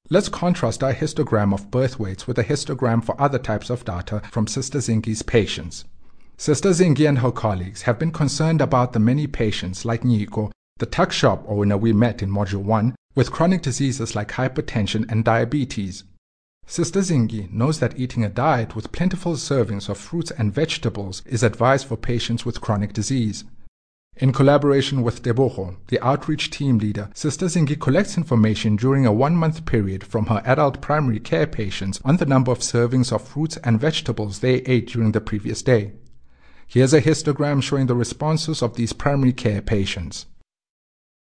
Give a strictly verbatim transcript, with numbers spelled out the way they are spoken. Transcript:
Let's contrast our histogram of birth weights with a histogram for other types of data from Sister Zingi's patients. Sister Zingi and her colleagues have been concerned about the many patients like Nico, the tuck shop owner we met in Module one, with chronic diseases like hypertension and diabetes. Sister Zingi knows that eating a diet with plentiful servings of fruits and vegetables is advised for patients with chronic disease. In collaboration with Tebogo, the outreach team leader, Sister Zingi collects information during a one-month period from her adult primary care patients on the number of servings of fruits and vegetables they ate during the previous day. Here's a histogram showing the responses of these primary care patients.